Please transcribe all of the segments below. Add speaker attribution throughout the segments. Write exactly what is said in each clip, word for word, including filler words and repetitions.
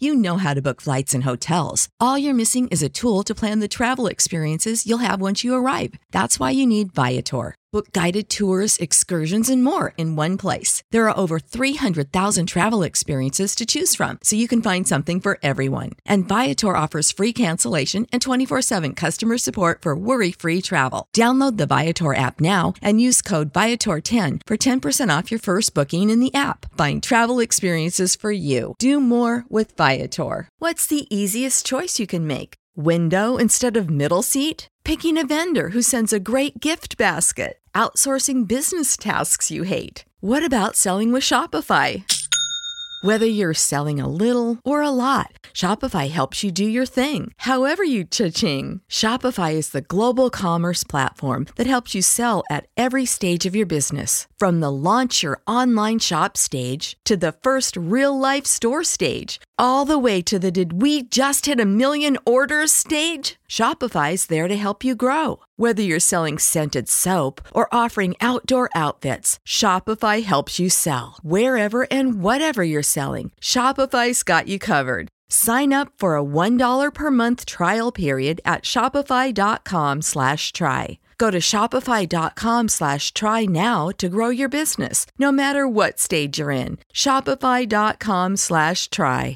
Speaker 1: You know how to book flights and hotels. All you're missing is a tool to plan the travel experiences you'll have once you arrive. That's why you need Viator. Book guided tours, excursions, and more in one place. There are over three hundred thousand travel experiences to choose from, so you can find something for everyone. And Viator offers free cancellation and twenty-four seven customer support for worry-free travel. Download the Viator app now and use code Viator ten for ten percent off your first booking in the app. Find travel experiences for you. Do more with Viator. What's the easiest choice you can make? Window instead of middle seat? Picking a vendor who sends a great gift basket? Outsourcing business tasks you hate? What about selling with Shopify? Whether you're selling a little or a lot, Shopify helps you do your thing, however you cha-ching. Shopify is the global commerce platform that helps you sell at every stage of your business. From the launch your online shop stage to the first real-life store stage, all the way to the did we just hit a million orders stage. Shopify's there to help you grow. Whether you're selling scented soap or offering outdoor outfits, Shopify helps you sell. Wherever and whatever you're selling, Shopify's got you covered. Sign up for a one dollar per month trial period at shopify.com slash try. Go to shopify.com slash try now to grow your business, no matter what stage you're in. Shopify.com slash try.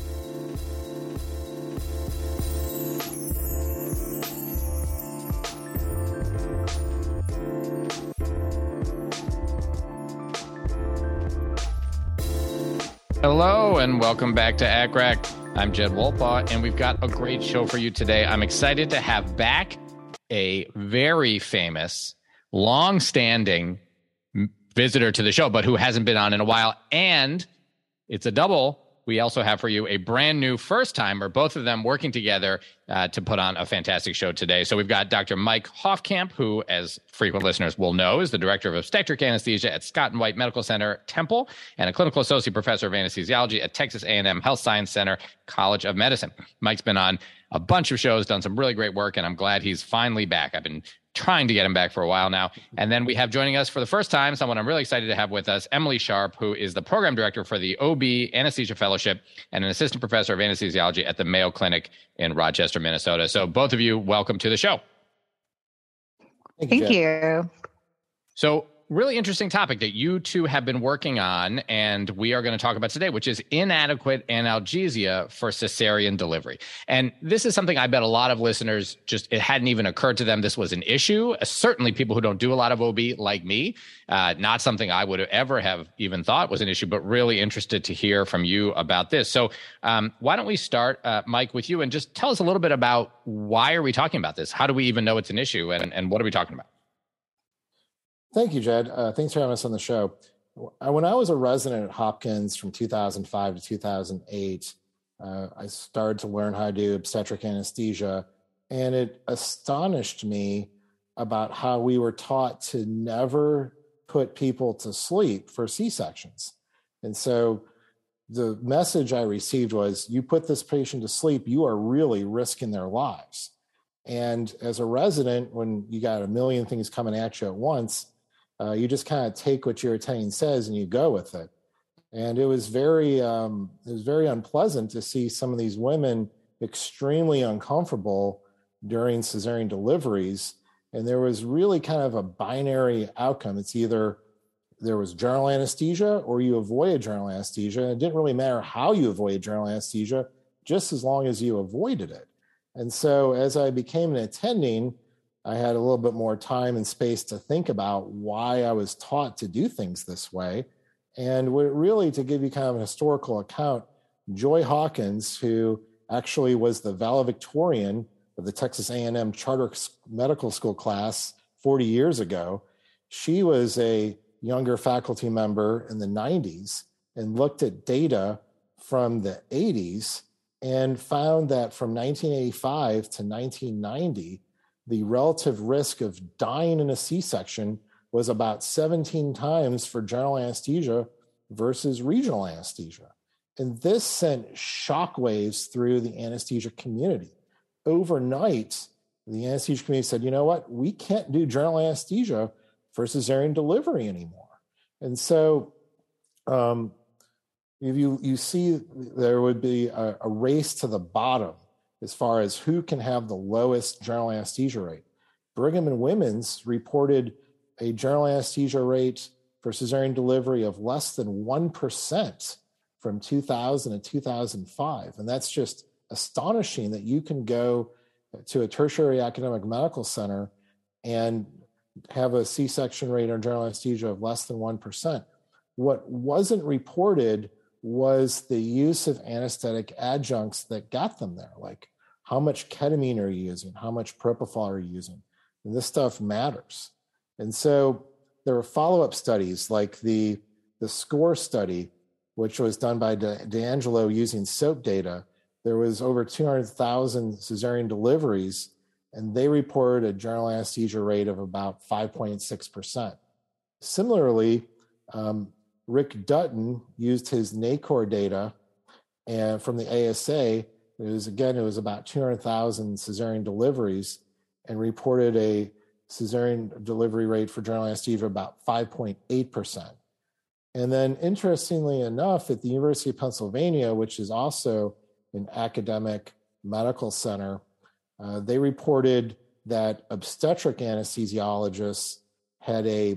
Speaker 2: Hello and welcome back to A C R A C. I'm Jed Wolpaw, and we've got a great show for you today. I'm excited to have back a very famous, long-standing visitor to the show, but who hasn't been on in a while. And it's a double. We also have for you a brand new first-timer, both of them working together uh, to put on a fantastic show today. So we've got Doctor Mike Hofkamp, who, as frequent listeners will know, is the director of obstetric anesthesia at Scott and White Medical Center, Temple, and a clinical associate professor of anesthesiology at Texas A and M Health Science Center, College of Medicine. Mike's been on a bunch of shows, done some really great work, and I'm glad he's finally back. I've been trying to get him back for a while now. And then we have joining us for the first time, someone I'm really excited to have with us, Emily Sharp, who is the program director for the O B Anesthesia Fellowship and an assistant professor of anesthesiology at the Mayo Clinic in Rochester, Minnesota. So both of you, welcome to the show.
Speaker 3: Thank you. Thank you.
Speaker 2: So really interesting topic that you two have been working on, and we are going to talk about today, which is inadequate analgesia for cesarean delivery. And this is something I bet a lot of listeners just, it hadn't even occurred to them this was an issue. Uh, certainly people who don't do a lot of O B like me, uh, not something I would ever have even thought was an issue, but really interested to hear from you about this. So um, why don't we start, uh, Mike, with you, and just tell us a little bit about why are we talking about this? How do we even know it's an issue, and, and what are we talking about?
Speaker 3: Thank you, Jed. Uh, thanks for having us on the show. When I was a resident at Hopkins from two thousand five to two thousand eight, uh, I started to learn how to do obstetric anesthesia, and it astonished me about how we were taught to never put people to sleep for C-sections. And so the message I received was, you put this patient to sleep, you are really risking their lives. And as a resident, when you got a million things coming at you at once, Uh, you just kind of take what your attending says and you go with it. And it was very, um, it was very unpleasant to see some of these women extremely uncomfortable during cesarean deliveries. And there was really kind of a binary outcome. It's either there was general anesthesia or you avoided general anesthesia. And it didn't really matter how you avoided general anesthesia, just as long as you avoided it. And so as I became an attending, I had a little bit more time and space to think about why I was taught to do things this way. And what really, to give you kind of a historical account, Joy Hawkins, who actually was the valedictorian of the Texas A and M Charter Medical School class forty years ago, she was a younger faculty member in the nineties and looked at data from the eighties and found that from nineteen eighty-five to nineteen ninety, the relative risk of dying in a C-section was about seventeen times for general anesthesia versus regional anesthesia. And this sent shockwaves through the anesthesia community. Overnight, the anesthesia community said, you know what, we can't do general anesthesia for cesarean delivery anymore. And so, um, if you, you see there would be a, a race to the bottom as far as who can have the lowest general anesthesia rate. Brigham and Women's reported a general anesthesia rate for cesarean delivery of less than one percent from two thousand to two thousand five. And that's just astonishing that you can go to a tertiary academic medical center and have a C-section rate or general anesthesia of less than one percent. What wasn't reported was the use of anesthetic adjuncts that got them there. Like, how much ketamine are you using? How much propofol are you using? And this stuff matters. And so there were follow-up studies like the, the SCORE study, which was done by De- D'Angelo using SOAP data. There was over two hundred thousand cesarean deliveries, and they reported a general anesthesia rate of about five point six percent. Similarly, um, Rick Dutton used his NACOR data, and from the A S A, it was, again, it was about two hundred thousand cesarean deliveries, and reported a cesarean delivery rate for general anesthesia about five point eight percent. And then, interestingly enough, at the University of Pennsylvania, which is also an academic medical center, uh, they reported that obstetric anesthesiologists had a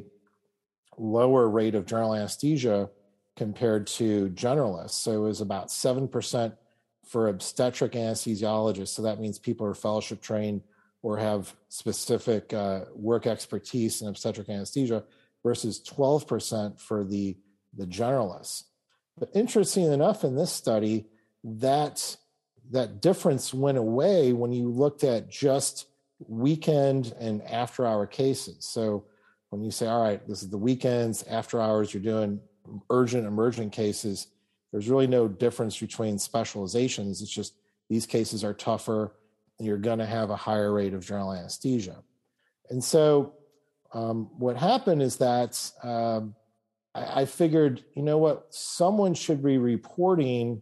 Speaker 3: lower rate of general anesthesia compared to generalists. So it was about seven percent for obstetric anesthesiologists. So that means people are fellowship trained or have specific uh, work expertise in obstetric anesthesia, versus twelve percent for the, the generalists. But interesting enough, in this study, that, that difference went away when you looked at just weekend and after hour cases. So when you say, all right, this is the weekends, after hours, you're doing urgent, emergent cases, there's really no difference between specializations. It's just these cases are tougher and you're going to have a higher rate of general anesthesia. And so um, what happened is that um, I, I figured, you know what, someone should be reporting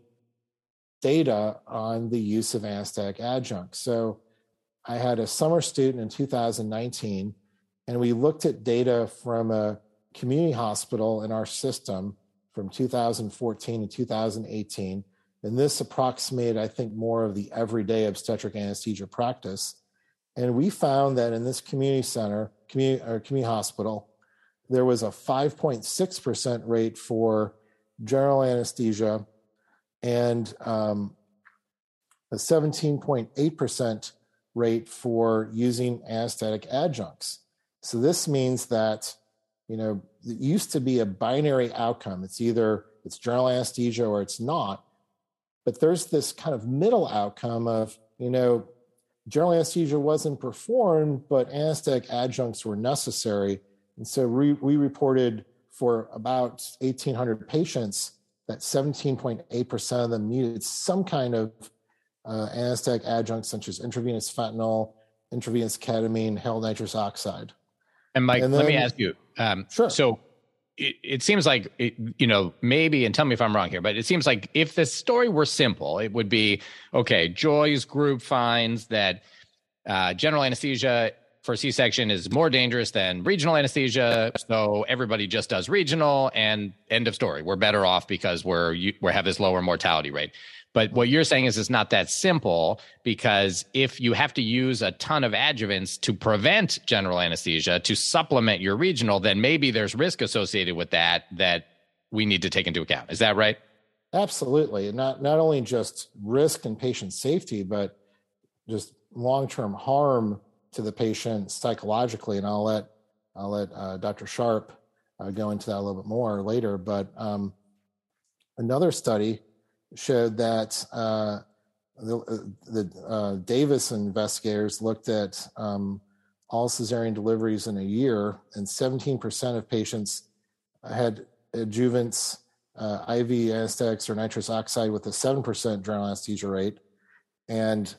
Speaker 3: data on the use of anesthetic adjuncts. So I had a summer student in two thousand nineteen, and we looked at data from a community hospital in our system from two thousand fourteen to two thousand eighteen. And this approximated, I think, more of the everyday obstetric anesthesia practice. And we found that in this community center, community, or community hospital, there was a five point six percent rate for general anesthesia and um, a seventeen point eight percent rate for using anesthetic adjuncts. So this means that, you know, it used to be a binary outcome. It's either it's general anesthesia or it's not. But there's this kind of middle outcome of, you know, general anesthesia wasn't performed, but anesthetic adjuncts were necessary. And so we, we reported for about eighteen hundred patients that seventeen point eight percent of them needed some kind of uh, anesthetic adjunct, such as intravenous fentanyl, intravenous ketamine, hal nitrous oxide.
Speaker 2: And Mike,
Speaker 3: And then,
Speaker 2: let me ask you. Um,
Speaker 3: sure.
Speaker 2: So it, it seems like, it, you know, maybe, and tell me if I'm wrong here, but it seems like if the story were simple, it would be, okay, Joy's group finds that uh, general anesthesia for C-section is more dangerous than regional anesthesia. So everybody just does regional and end of story. We're better off because we're, we have this lower mortality rate. But what you're saying is it's not that simple, because if you have to use a ton of adjuvants to prevent general anesthesia to supplement your regional, then maybe there's risk associated with that that we need to take into account. Is that right?
Speaker 3: Absolutely. And not, not only just risk and patient safety, but just long-term harm to the patient psychologically. And I'll let, I'll let uh, Doctor Sharp uh, go into that a little bit more later. But um, another study showed that uh, the, the uh, Davis investigators looked at um, all cesarean deliveries in a year, and seventeen percent of patients had adjuvants, uh, I V anesthetics or nitrous oxide with a seven percent general anesthesia rate. And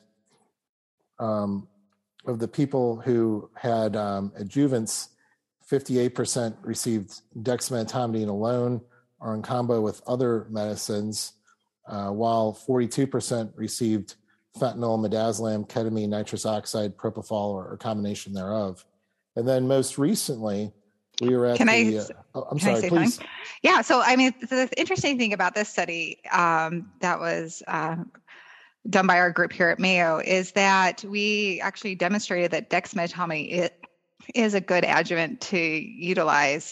Speaker 3: um, of the people who had um, adjuvants, fifty-eight percent received dexmedetomidine alone or in combo with other medicines, Uh, while forty-two percent received fentanyl, midazolam, ketamine, nitrous oxide, propofol, or a combination thereof. And then most recently, We were at
Speaker 4: Can
Speaker 3: the,
Speaker 4: I,
Speaker 3: uh, oh, I'm
Speaker 4: can I
Speaker 3: sorry,
Speaker 4: say
Speaker 3: please.
Speaker 4: something? Yeah. So, I mean, the interesting thing about this study um, that was uh, done by our group here at Mayo is that we actually demonstrated that dexmedetomidine is, is a good adjuvant to utilize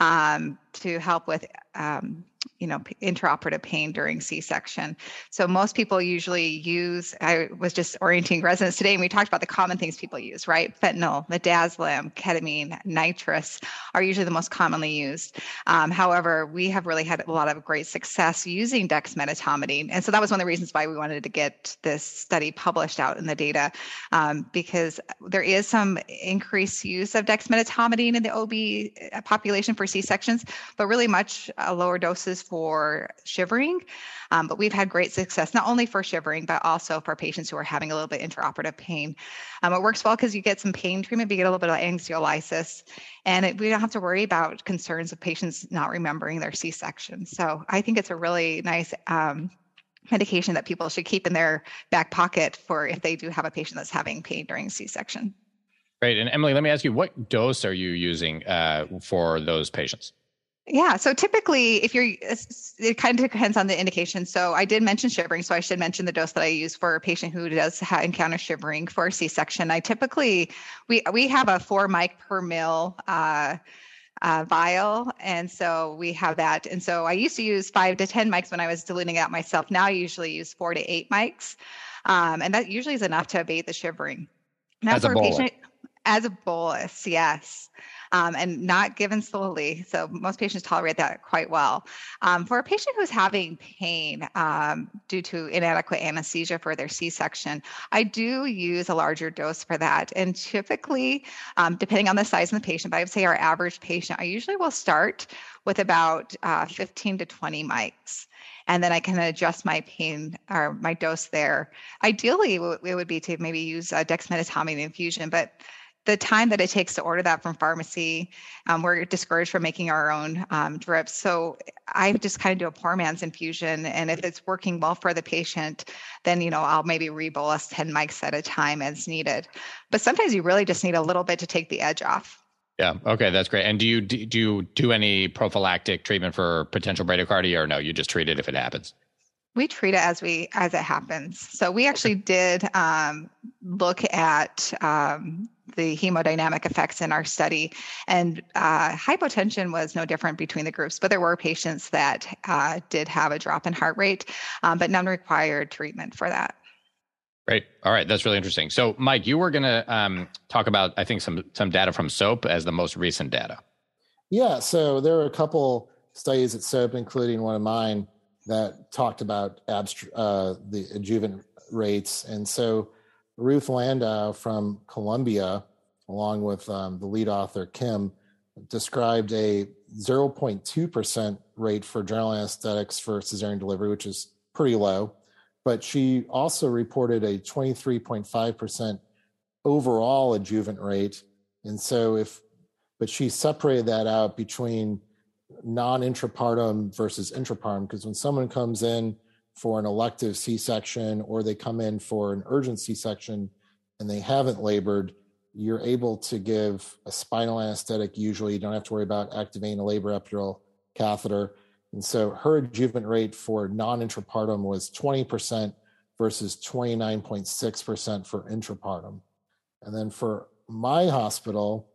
Speaker 4: um, to help with um, you know, intraoperative pain during C-section. So most people usually use, I was just orienting residents today, and we talked about the common things people use, right? Fentanyl, midazolam, ketamine, nitrous are usually the most commonly used. Um, however, we have really had a lot of great success using dexmedetomidine. And so that was one of the reasons why we wanted to get this study published out in the data, um, because there is some increased use of dexmedetomidine in the O B population for C-sections, but really much uh, lower doses for shivering. Um, but we've had great success, not only for shivering, but also for patients who are having a little bit intraoperative pain. Um, it works well because you get some pain treatment, but you get a little bit of anxiolysis, and it, we don't have to worry about concerns of patients not remembering their C-section. So I think it's a really nice um, medication that people should keep in their back pocket for if they do have a patient that's having pain during C-section.
Speaker 2: Great. And Emily, let me ask you, what dose are you using uh, for those patients?
Speaker 4: Yeah. So typically, if you're, it kind of depends on the indication. So I did mention shivering, so I should mention the dose that I use for a patient who does ha- encounter shivering for C-section. I typically, we we have a four mic per mil uh, uh, vial, and so we have that. And so I used to use five to ten mics when I was diluting it out myself. Now I usually use four to eight mics, um, and that usually is enough to abate the shivering. Now
Speaker 2: As
Speaker 4: for
Speaker 2: a bolus.
Speaker 4: patient, as a bolus, yes. Um, and not given slowly. So most patients tolerate that quite well. Um, for a patient who's having pain um, due to inadequate anesthesia for their C-section, I do use a larger dose for that. And typically, um, depending on the size of the patient, but I would say our average patient, I usually will start with about uh, fifteen to twenty mics. And then I can adjust my pain or my dose there. Ideally, it would be to maybe use a dexmedetomidine infusion, but the time that it takes to order that from pharmacy, um, we're discouraged from making our own um, drips. So I just kind of do a poor man's infusion. And if it's working well for the patient, then, you know, I'll maybe rebolus ten mics at a time as needed. But sometimes you really just need a little bit to take the edge off.
Speaker 2: Yeah. Okay. That's great. And do you, do you do any prophylactic treatment for potential bradycardia, or no, you just treat it if it happens?
Speaker 4: We treat it as we as it happens. So we actually did um, look at um, the hemodynamic effects in our study, and uh, hypotension was no different between the groups. But there were patients that uh, did have a drop in heart rate, um, but none required treatment for that.
Speaker 2: Great. All right. That's really interesting. So, Mike, you were going to um, talk about, I think, some some data from SOAP as the most recent data.
Speaker 3: Yeah. So there were a couple studies at SOAP, including one of mine, that talked about abst- uh, the adjuvant rates. And so Ruth Landau from Columbia, along with um, the lead author, Kim, described a zero point two percent rate for general anesthetics for cesarean delivery, which is pretty low. But she also reported a twenty-three point five percent overall adjuvant rate. And so if, but she separated that out between non-intrapartum versus intrapartum, because when someone comes in for an elective C-section or they come in for an urgent C-section and they haven't labored, you're able to give a spinal anesthetic. Usually you don't have to worry about activating a labor epidural catheter. And so her adjuvant rate for non-intrapartum was twenty percent versus twenty-nine point six percent for intrapartum. And then for my hospital,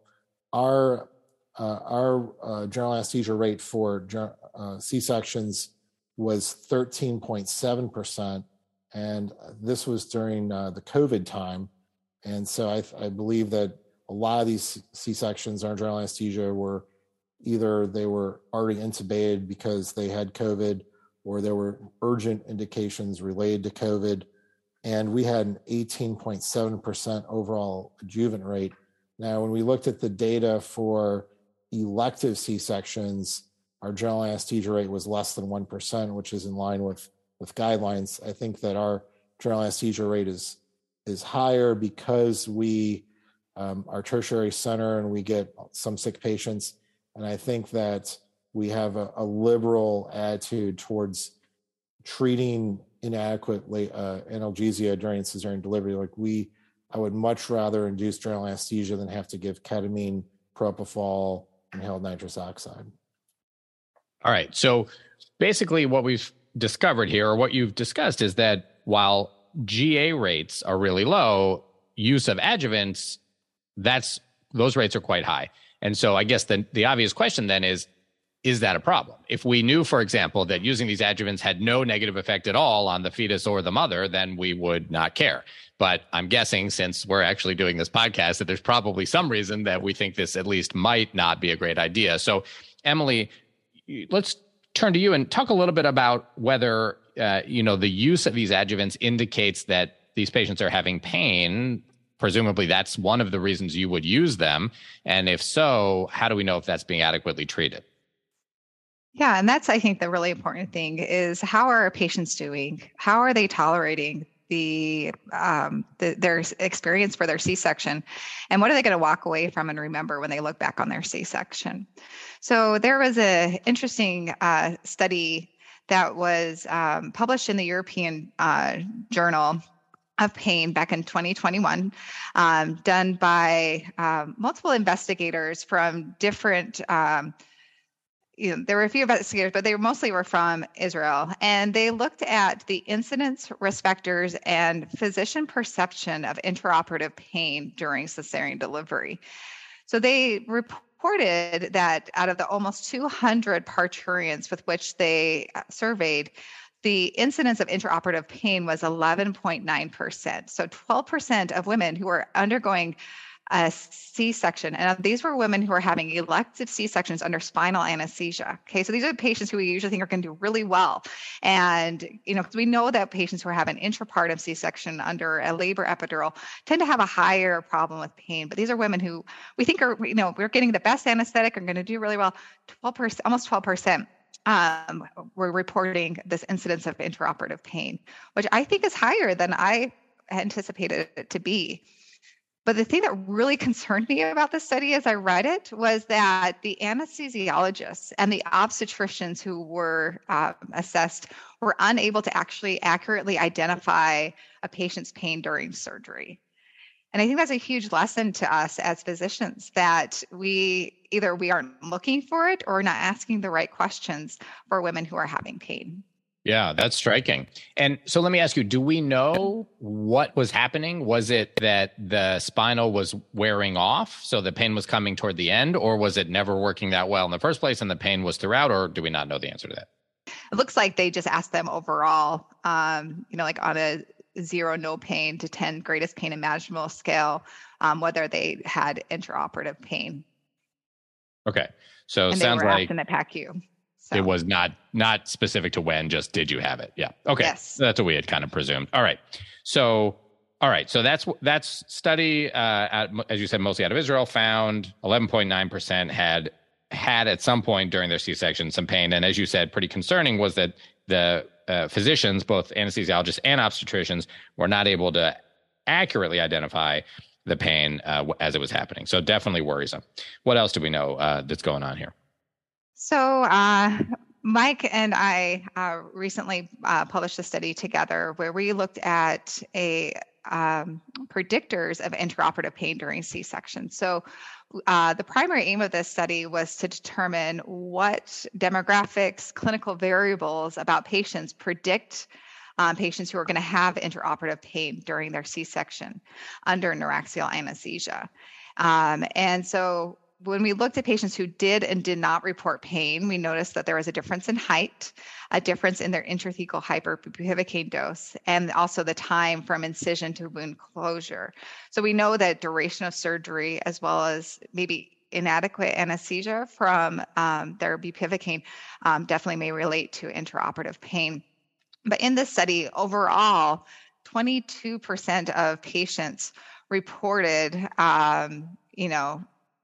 Speaker 3: our Uh, our uh, general anesthesia rate for uh, C-sections was thirteen point seven percent, and this was during uh, the COVID time. And so I, I believe that a lot of these C-sections, our general anesthesia, were either they were already intubated because they had COVID, or there were urgent indications related to COVID. And we had an eighteen point seven percent overall adjuvant rate. Now, when we looked at the data for elective C-sections, our general anesthesia rate was less than one percent, which is in line with, with guidelines. I think that our general anesthesia rate is, is higher because we um, are tertiary center and we get some sick patients. And I think that we have a, a liberal attitude towards treating inadequately uh, analgesia during cesarean delivery. Like we, I would much rather induce general anesthesia than have to give ketamine, propofol, inhaled nitrous oxide.
Speaker 2: All right. So basically what we've discovered here, or what you've discussed, is that while G A rates are really low, use of adjuvants, that's those rates are quite high. And so I guess the, the obvious question then is, is that a problem? If we knew, for example, that using these adjuvants had no negative effect at all on the fetus or the mother, then we would not care. But I'm guessing, since we're actually doing this podcast, that there's probably some reason that we think this at least might not be a great idea. So, Emily, let's turn to you and talk a little bit about whether, uh, you know, the use of these adjuvants indicates that these patients are having pain. Presumably that's one of the reasons you would use them. And if so, how do we know if that's being adequately treated?
Speaker 4: Yeah, and that's, I think, the really important thing is, how are our patients doing? How are they tolerating the, um, the their experience for their C-section? And what are they going to walk away from and remember when they look back on their C-section? So there was an interesting uh, study that was um, published in the European uh, Journal of Pain back in twenty twenty-one, um, done by um, multiple investigators from different um, You know, there were a few investigators, but they mostly were from Israel. And they looked at the incidence, risk factors, and physician perception of intraoperative pain during cesarean delivery. So they reported that out of the almost two hundred parturients with which they surveyed, the incidence of intraoperative pain was eleven point nine percent. So twelve percent of women who were undergoing a C-section, and these were women who are having elective C-sections under spinal anesthesia. Okay, so these are patients who we usually think are going to do really well. And, you know, we know that patients who are having intrapartum C-section under a labor epidural tend to have a higher problem with pain. But these are women who we think are, you know, we're getting the best anesthetic, are going to do really well. twelve percent, almost twelve percent. Um, we're reporting this incidence of intraoperative pain, which I think is higher than I anticipated it to be. But the thing that really concerned me about this study as I read it was that the anesthesiologists and the obstetricians who were uh, assessed were unable to actually accurately identify a patient's pain during surgery. And I think that's a huge lesson to us as physicians, that we either we aren't looking for it or not asking the right questions for women who are having pain.
Speaker 2: Yeah, that's striking. And so let me ask you, do we know what was happening? Was it that the spinal was wearing off, so the pain was coming toward the end, or was it never working that well in the first place and the pain was throughout, or do we not know the answer to that?
Speaker 4: It looks like they just asked them overall, um, you know, like on a zero, no pain to ten greatest pain imaginable scale, um, whether they had intraoperative pain.
Speaker 2: Okay. So
Speaker 4: and
Speaker 2: sounds
Speaker 4: they were
Speaker 2: like
Speaker 4: asked in the P A C U. So.
Speaker 2: It was not not specific to when, just did you have it? Yeah. Okay.
Speaker 4: Yes.
Speaker 2: That's what we had kind of presumed. All right. So, all right. So that's that's study, uh, at, as you said, mostly out of Israel, found eleven point nine percent had had at some point during their C-section some pain. And as you said, pretty concerning was that the uh, physicians, both anesthesiologists and obstetricians, were not able to accurately identify the pain uh, as it was happening. So definitely worrisome. What else do we know uh, that's going on here?
Speaker 4: So uh, Mike and I uh, recently uh, published a study together where we looked at a um, predictors of intraoperative pain during C-section. So uh, the primary aim of this study was to determine what demographics, clinical variables about patients predict um, patients who are going to have intraoperative pain during their C-section under neuraxial anesthesia. Um, and so when we looked at patients who did and did not report pain, we noticed that there was a difference in height, a difference in their intrathecal hyperbupivacaine dose, and also the time from incision to wound closure. So we know that duration of surgery, as well as maybe inadequate anesthesia from um, their bupivacaine, um, definitely may relate to intraoperative pain. But in this study, overall, twenty-two percent of patients reported, um, you know,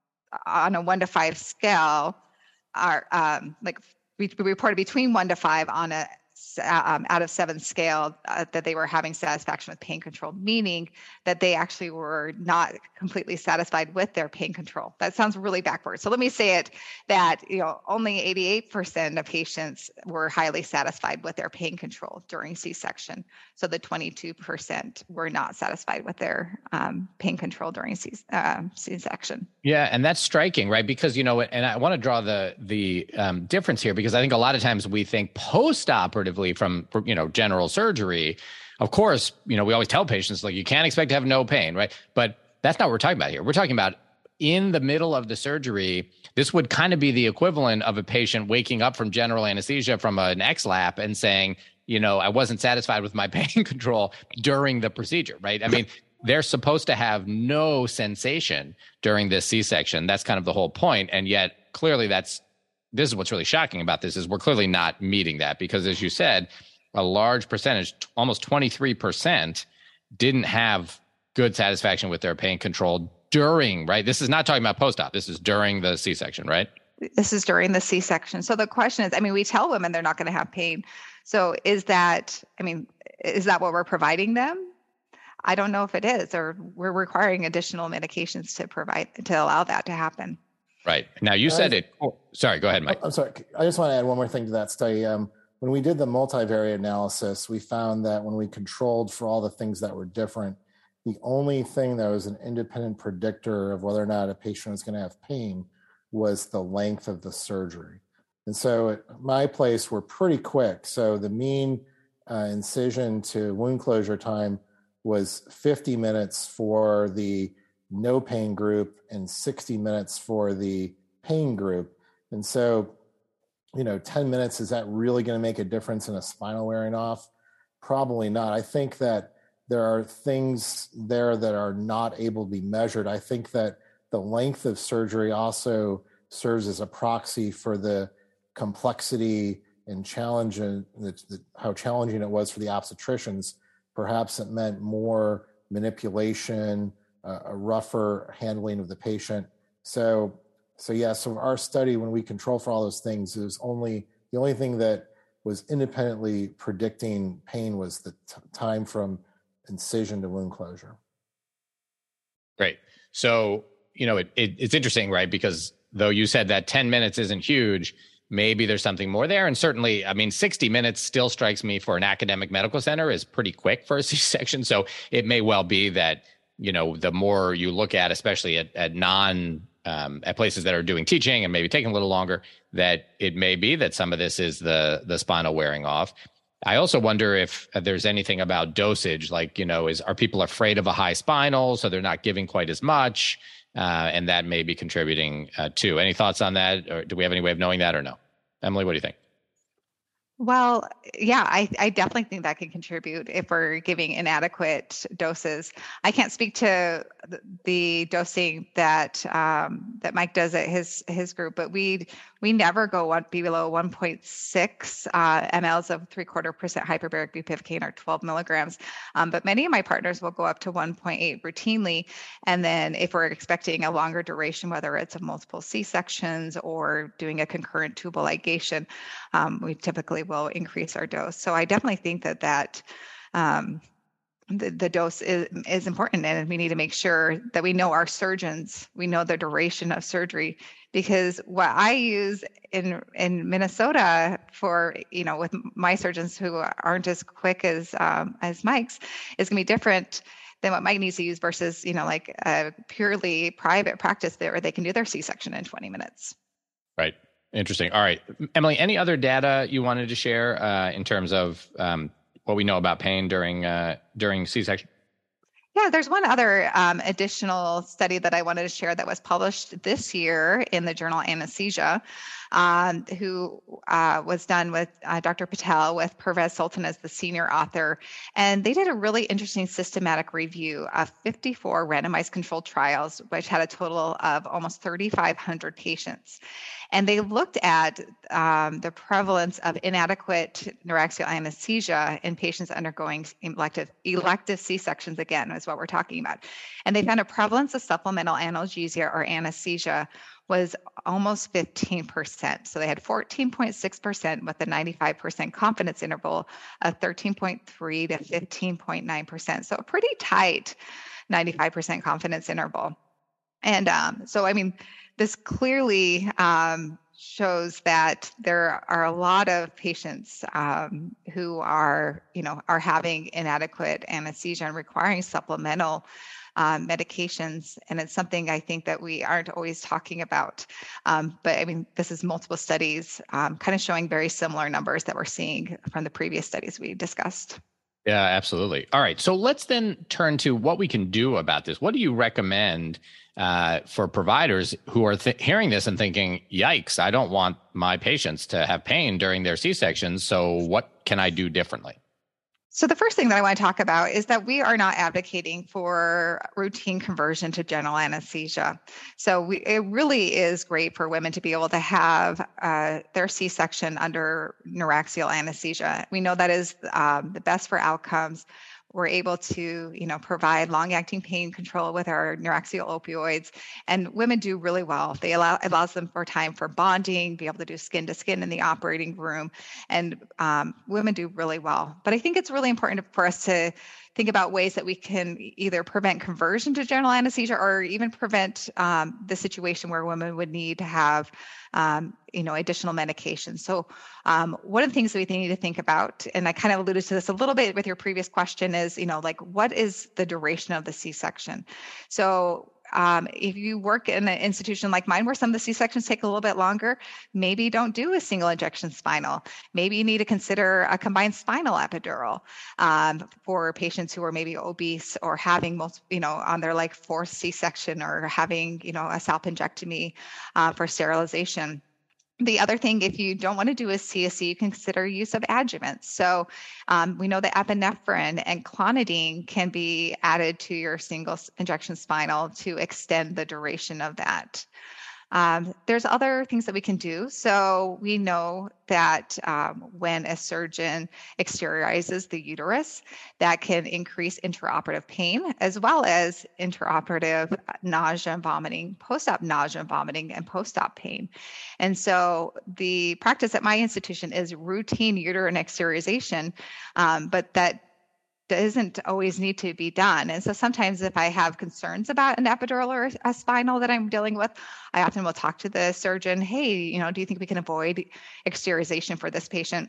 Speaker 4: on a one to five scale, are um, like we reported between one to five on a um, out of seven scale uh, that they were having satisfaction with pain control, meaning that they actually were not completely satisfied with their pain control. That sounds really backwards. So let me say it that, you know, only eighty-eight percent of patients were highly satisfied with their pain control during C-section. So the twenty-two percent were not satisfied with their um, pain control during C- uh, C-section.
Speaker 2: Yeah, and that's striking, right? Because, you know, and I want to draw the the um, difference here, because I think a lot of times we think post-operatively from, you know, general surgery, of course, you know, we always tell patients, like, you can't expect to have no pain, right? But that's not what we're talking about here. We're talking about in the middle of the surgery. This would kind of be the equivalent of a patient waking up from general anesthesia from an X LAP and saying, you know, I wasn't satisfied with my pain control during the procedure, right? I mean, they're supposed to have no sensation during this C-section. That's kind of the whole point. And yet clearly that's, this is what's really shocking about this, is we're clearly not meeting that, because as you said, a large percentage, almost twenty-three percent didn't have good satisfaction with their pain control during, right? This is not talking about post-op. This is during the C-section, right?
Speaker 4: This is during the C-section. So the question is, I mean, we tell women they're not going to have pain. So is that, I mean, is that what we're providing them? I don't know if it is, or we're requiring additional medications to provide, to allow that to happen.
Speaker 2: Right. Now you said it. Oh, sorry, go ahead, Mike.
Speaker 3: I'm sorry. I just want to add one more thing to that study. Um, when we did the multivariate analysis, we found that when we controlled for all the things that were different, the only thing that was an independent predictor of whether or not a patient was going to have pain was the length of the surgery. And so at my place, we're pretty quick. So the mean uh, incision to wound closure time was fifty minutes for the no pain group and sixty minutes for the pain group. And so, you know, ten minutes, is that really going to make a difference in a spinal wearing off? Probably not. I think that there are things there that are not able to be measured. I think that the length of surgery also serves as a proxy for the complexity and challenge and the, the, how challenging it was for the obstetricians. Perhaps it meant more manipulation, uh, a rougher handling of the patient. So, so yeah, so our study, when we control for all those things, it was only, the only thing that was independently predicting pain was the t- time from incision to wound closure.
Speaker 2: Great. So, you know, it, it, it's interesting, right? Because though you said that ten minutes isn't huge, maybe there's something more there. And certainly, I mean, sixty minutes still strikes me for an academic medical center is pretty quick for a C-section. So it may well be that, you know, the more you look at, especially at, at non, um, at places that are doing teaching and maybe taking a little longer, that it may be that some of this is the, the spinal wearing off. I also wonder if there's anything about dosage, like, you know, is, are people afraid of a high spinal, so they're not giving quite as much? Uh, and that may be contributing uh, too. Any thoughts on that? Or do we have any way of knowing that or no? Emily, what do you think?
Speaker 4: Well, yeah, I, I definitely think that can contribute if we're giving inadequate doses. I can't speak to the dosing that um, that Mike does at his his group, but we we never go one, below one point six uh, mLs of three quarter percent hyperbaric bupivacaine or twelve milligrams. Um, but many of my partners will go up to one point eight routinely, and then if we're expecting a longer duration, whether it's a multiple C-sections or doing a concurrent tubal ligation, um, we typically will increase our dose. So I definitely think that that um, the, the dose is, is important, and we need to make sure that we know our surgeons, we know the duration of surgery, because what I use in in Minnesota for, you know, with my surgeons who aren't as quick as um, as Mike's is going to be different than what Mike needs to use versus, you know, like a purely private practice there where they can do their C-section in twenty minutes.
Speaker 2: Right. Interesting. All right. Emily, any other data you wanted to share uh, in terms of um, what we know about pain during uh, during C-section?
Speaker 4: Yeah, there's one other um, additional study that I wanted to share that was published this year in the journal Anesthesia, um, who uh, was done with uh, Doctor Patel with Pervez Sultan as the senior author. And they did a really interesting systematic review of fifty-four randomized controlled trials, which had a total of almost thirty-five hundred patients. And they looked at um, the prevalence of inadequate neuraxial anesthesia in patients undergoing elective, elective C-sections, again, is what we're talking about. And they found a prevalence of supplemental analgesia or anesthesia was almost fifteen percent. So they had fourteen point six percent with a ninety-five percent confidence interval of thirteen point three to fifteen point nine percent. So a pretty tight ninety-five percent confidence interval. And um, so, I mean, this clearly um, shows that there are a lot of patients um, who are, you know, are having inadequate anesthesia and requiring supplemental um, medications. And it's something I think that we aren't always talking about. Um, but I mean, this is multiple studies um, kind of showing very similar numbers that we're seeing from the previous studies we discussed.
Speaker 2: Yeah, absolutely. All right. So let's then turn to what we can do about this. What do you recommend uh, for providers who are th- hearing this and thinking, yikes, I don't want my patients to have pain during their C-sections. So what can I do differently?
Speaker 4: So the first thing that I want to talk about is that we are not advocating for routine conversion to general anesthesia. So we, it really is great for women to be able to have uh, their C-section under neuraxial anesthesia. We know that is um, the best for outcomes. We're able to, you know, provide long-acting pain control with our neuraxial opioids, and women do really well. They allow it allows them for time for bonding, be able to do skin to skin in the operating room, and um, women do really well. But I think it's really important for us to think about ways that we can either prevent conversion to general anesthesia or even prevent um, the situation where women would need to have, um, you know, additional medication. So um, one of the things that we need to think about, and I kind of alluded to this a little bit with your previous question, is, you know, like, what is the duration of the C-section? So Um, if you work in an institution like mine where some of the C-sections take a little bit longer, maybe don't do a single injection spinal. Maybe you need to consider a combined spinal epidural um, for patients who are maybe obese or having, most, you know, on their like fourth C-section, or having, you know, a salpingectomy uh, for sterilization. The other thing, if you don't want to do a C S C, you can consider use of adjuvants. So um, we know that epinephrine and clonidine can be added to your single injection spinal to extend the duration of that. Um, there's other things that we can do. So we know that um, when a surgeon exteriorizes the uterus, that can increase intraoperative pain, as well as intraoperative nausea and vomiting, post-op nausea and vomiting, and post-op pain. And so the practice at my institution is routine uterine exteriorization, um, but that doesn't always need to be done. And so sometimes if I have concerns about an epidural or a spinal that I'm dealing with, I often will talk to the surgeon, hey, you know, do you think we can avoid exteriorization for this patient?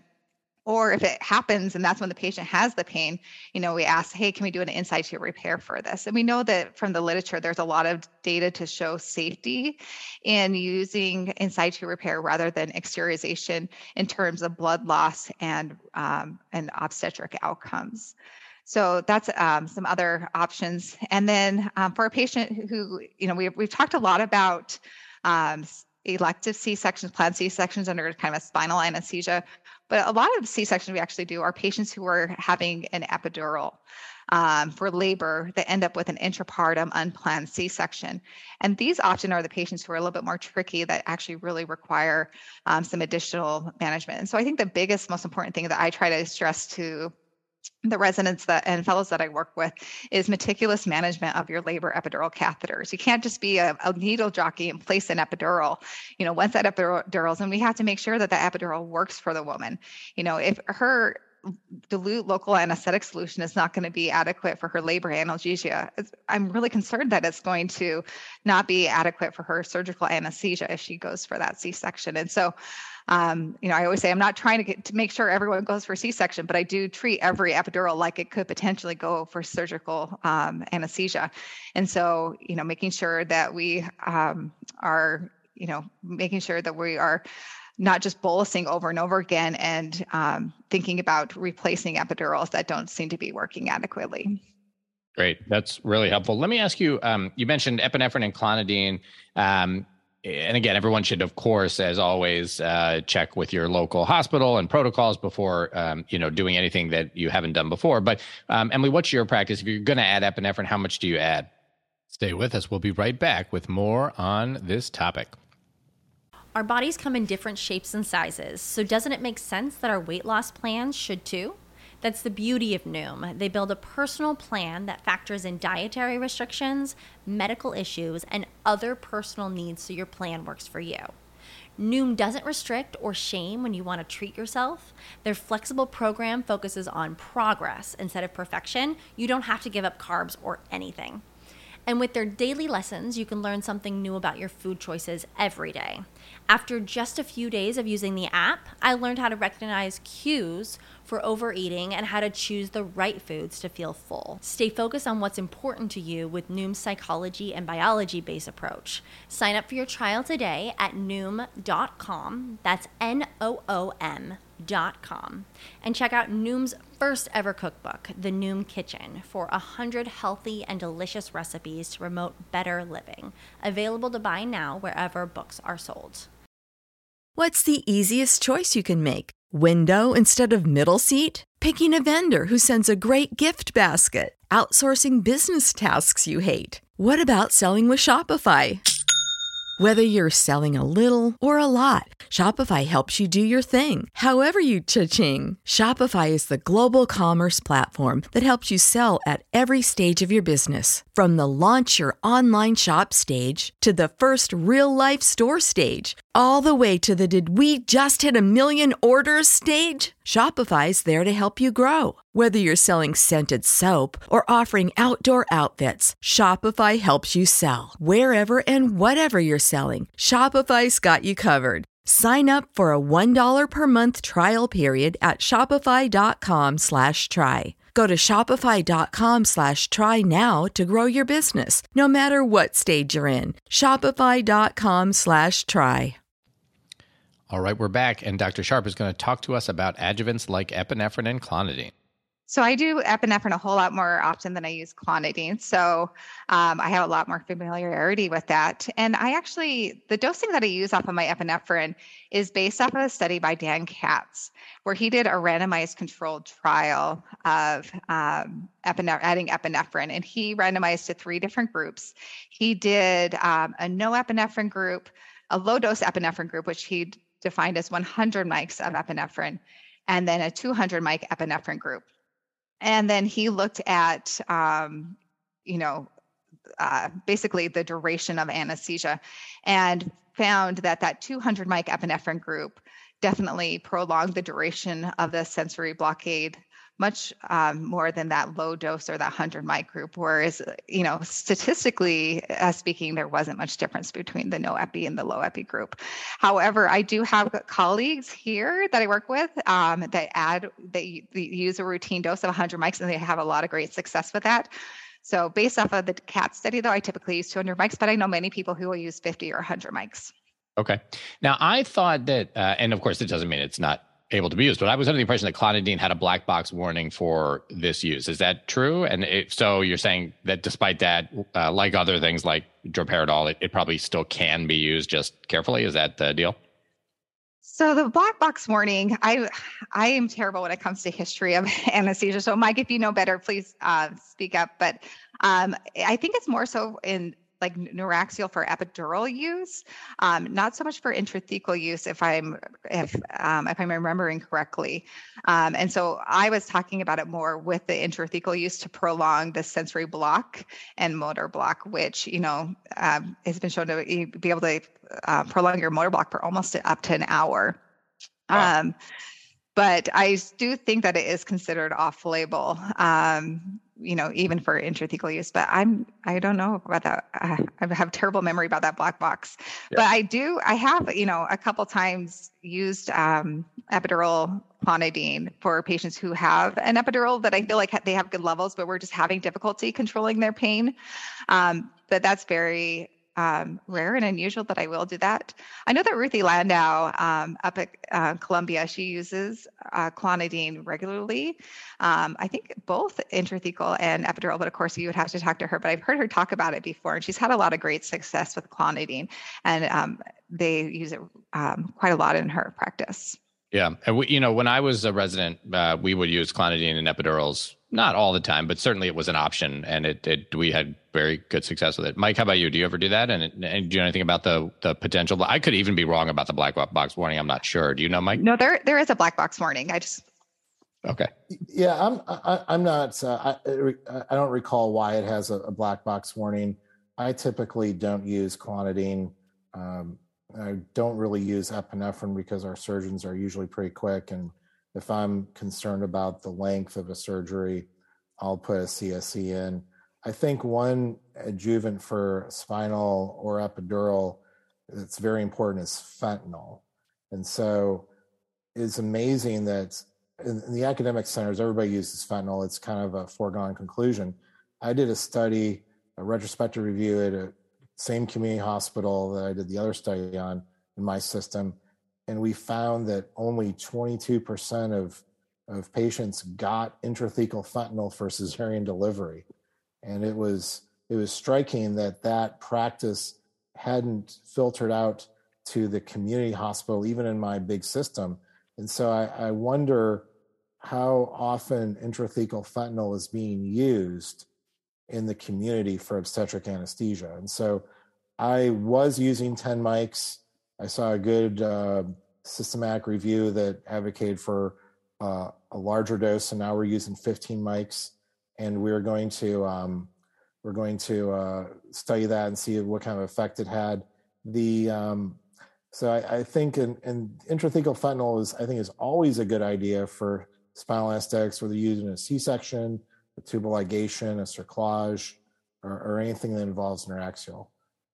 Speaker 4: Or if it happens and that's when the patient has the pain, you know, we ask, hey, can we do an in situ repair for this? And we know that from the literature, there's a lot of data to show safety in using in situ repair rather than exteriorization in terms of blood loss and um, and obstetric outcomes. So that's um, some other options. And then um, for a patient who, you know, we've, we've talked a lot about um, elective C-sections, planned C-sections under kind of a spinal anesthesia, but a lot of the C-sections we actually do are patients who are having an epidural um, for labor that end up with an intrapartum unplanned C-section. And these often are the patients who are a little bit more tricky that actually really require um, some additional management. And so I think the biggest, most important thing that I try to stress to the residents that and fellows that I work with is meticulous management of your labor epidural catheters. You can't just be a, a needle jockey and place an epidural. You know, once that epidural's, and we have to make sure that the epidural works for the woman. You know, if her dilute local anesthetic solution is not going to be adequate for her labor analgesia, I'm really concerned that it's going to not be adequate for her surgical anesthesia if she goes for that C-section. And so Um, you know, I always say I'm not trying to get to make sure everyone goes for C-section, but I do treat every epidural like it could potentially go for surgical um, anesthesia. And so, you know, making sure that we um, are, you know, making sure that we are not just bolusing over and over again and um, thinking about replacing epidurals that don't seem to be working adequately.
Speaker 2: Great. That's really helpful. Let me ask you, um, you mentioned epinephrine and clonidine. Um, And again, everyone should, of course, as always, uh, check with your local hospital and protocols before, um, you know, doing anything that you haven't done before. But um, Emily, what's your practice? If you're going to add epinephrine, how much do you add? Stay with us. We'll be right back with more on this topic.
Speaker 5: Our bodies come in different shapes and sizes, so doesn't it make sense that our weight loss plans should too? That's the beauty of Noom. They build a personal plan that factors in dietary restrictions, medical issues, and other personal needs so your plan works for you. Noom doesn't restrict or shame when you want to treat yourself. Their flexible program focuses on progress instead of perfection. You don't have to give up carbs or anything. And with their daily lessons, you can learn something new about your food choices every day. After just a few days of using the app, I learned how to recognize cues for overeating and how to choose the right foods to feel full. Stay focused on what's important to you with Noom's psychology and biology-based approach. Sign up for your trial today at noom dot com. That's N O O M dot com. And check out Noom's first ever cookbook, The Noom Kitchen, for one hundred healthy and delicious recipes to promote better living. Available to buy now wherever books are sold.
Speaker 1: What's the easiest choice you can make? Window instead of middle seat? Picking a vendor who sends a great gift basket? Outsourcing business tasks you hate? What about selling with Shopify? Whether you're selling a little or a lot, Shopify helps you do your thing, however you cha-ching. Shopify is the global commerce platform that helps you sell at every stage of your business. From the launch your online shop stage to the first real-life store stage, all the way to the did we just hit a million orders stage. Shopify's there to help you grow. Whether you're selling scented soap or offering outdoor outfits, Shopify helps you sell. Wherever and whatever you're selling, Shopify's got you covered. Sign up for a one dollar per month trial period at shopify.com slash try. Go to shopify.com slash try now to grow your business, no matter what stage you're in. Shopify.com slash try.
Speaker 2: All right, we're back, and Doctor Sharp is going to talk to us about adjuvants like epinephrine and clonidine.
Speaker 4: So I do epinephrine a whole lot more often than I use clonidine. So um, I have a lot more familiarity with that. And I actually, the dosing that I use off of my epinephrine is based off of a study by Dan Katz, where he did a randomized controlled trial of um, epinephrine, adding epinephrine. And he randomized to three different groups. He did um, a no epinephrine group, a low dose epinephrine group, which he defined as one hundred mics of epinephrine, and then a two hundred mic epinephrine group. And then he looked at, um, you know, uh, basically the duration of anesthesia and found that that two hundred mic epinephrine group definitely prolonged the duration of the sensory blockade much um, more than that low dose or that one hundred mic group. Whereas, you know, statistically uh, speaking, there wasn't much difference between the no epi and the low epi group. However, I do have colleagues here that I work with um, that add, they, they use a routine dose of one hundred mics, and they have a lot of great success with that. So based off of the CAT study, though, I typically use two hundred mics, but I know many people who will use fifty or one hundred mics. Okay.
Speaker 2: Now, I thought that, uh, and of course, it doesn't mean it's not able to be used, but I was under the impression that clonidine had a black box warning for this use. Is that true? And if so, you're saying that despite that, uh, like other things like droperidol, it, it probably still can be used, just carefully. Is that the deal?
Speaker 4: So the black box warning, I I am terrible when it comes to history of anesthesia. So Mike, if you know better, please uh, speak up. But um, I think it's more so in like neuraxial for epidural use, um, not so much for intrathecal use, if I'm if um, if I'm remembering correctly. Um, and so I was talking about it more with the intrathecal use to prolong the sensory block and motor block, which you know um, has been shown to be able to uh, prolong your motor block for almost up to an hour. Wow. Um, but I do think that it is considered off-label. Um, you know, even for intrathecal use, but I'm, I don't know about that. I, I have terrible memory about that black box, yeah. But I do, I have, you know, a couple times used um, epidural clonidine for patients who have an epidural that I feel like they have good levels, but we're just having difficulty controlling their pain. Um, but that's very um, rare and unusual that I will do that. I know that Ruthie Landau um, up at uh, Columbia, she uses uh, clonidine regularly. Um, I think both intrathecal and epidural, but of course you would have to talk to her, but I've heard her talk about it before, and she's had a lot of great success with clonidine, and um, they use it um, quite a lot in her practice.
Speaker 2: Yeah. And we, you know, when I was a resident, uh, we would use clonidine and epidurals, not all the time, but certainly it was an option, and it, it we had very good success with it. Mike, how about you? Do you ever do that? And, and do you know anything about the the potential? I could even be wrong about the black box warning. I'm not sure. Do you know, Mike?
Speaker 4: No, there there is a black box warning. I just
Speaker 2: Okay.
Speaker 3: Yeah, I'm I, I'm not. Uh, I I don't recall why it has a, a black box warning. I typically don't use clonidine. Um, I don't really use epinephrine because our surgeons are usually pretty quick, and if I'm concerned about the length of a surgery, I'll put a C S E in. I think one adjuvant for spinal or epidural that's very important is fentanyl, and so it's amazing that in, in the academic centers, everybody uses fentanyl. It's kind of a foregone conclusion. I did a study, a retrospective review at a same community hospital that I did the other study on in my system, and we found that only twenty-two percent of, of patients got intrathecal fentanyl for cesarean delivery. And it was it was striking that that practice hadn't filtered out to the community hospital, even in my big system. And so I, I wonder how often intrathecal fentanyl is being used in the community for obstetric anesthesia. And so I was using ten mics. I saw a good uh, systematic review that advocated for uh, a larger dose, and now we're using fifteen mics, and we're going to um, we're going to uh, study that and see what kind of effect it had. The um, so I, I think in, in intrathecal fentanyl is I think is always a good idea for spinal anesthetics, whether you're using a C-section, a tubal ligation, a cerclage, or, or anything that involves neuraxial.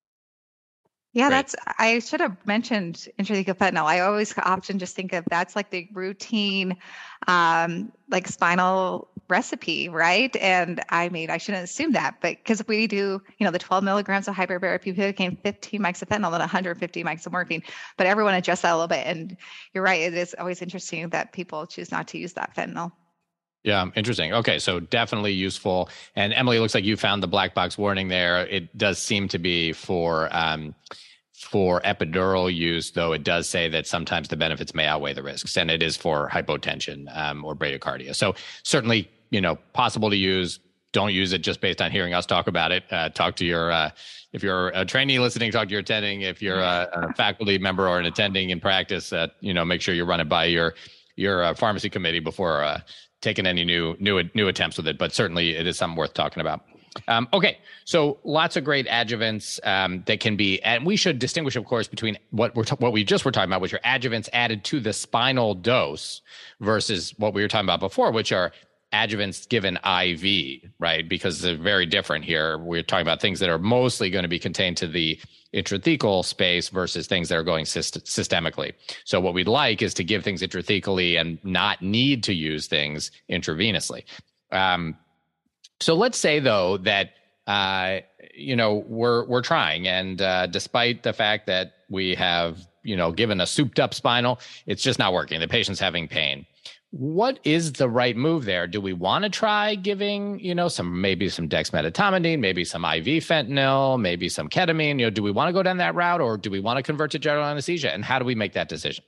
Speaker 4: Yeah, that's, I should have mentioned intrathecal fentanyl. I always often just think of that's like the routine, um, like spinal recipe, right? And I mean, I shouldn't assume that, but because we do, you know, the twelve milligrams of hyperbaric bupivacaine, fifteen mics of fentanyl, and one hundred fifty mics of morphine, but everyone adjusts that a little bit. And you're right. It is always interesting that people choose not to use that fentanyl.
Speaker 2: Yeah, interesting. Okay, so definitely useful. And Emily, it looks like you found the black box warning there. It does seem to be for um, for epidural use, though it does say that sometimes the benefits may outweigh the risks, and it is for hypotension um, or bradycardia. So certainly, you know, possible to use. Don't use it just based on hearing us talk about it. Uh, talk to your, uh, if you're a trainee listening, talk to your attending. If you're a, a faculty member or an attending in practice, uh, you know, make sure you run it by your your uh, pharmacy committee before uh, taking any new new new attempts with it. But certainly, it is something worth talking about. Um, okay, so lots of great adjuvants um, that can be, and we should distinguish, of course, between what we're what we just were talking about, which are adjuvants added to the spinal dose, versus what we were talking about before, which are adjuvants given I V, right? Because they're very different here. We're talking about things that are mostly going to be contained to the intrathecal space versus things that are going syst- systemically. So what we'd like is to give things intrathecally and not need to use things intravenously. Um, so let's say, though, that uh, you know we're we're trying, and uh, despite the fact that we have you know given a souped up spinal, it's just not working. The patient's having pain. What is the right move there? Do we want to try giving, you know, some, maybe some dexmedetomidine, maybe some I V fentanyl, maybe some ketamine? You know, do we want to go down that route, or do we want to convert to general anesthesia? And how do we make that decision?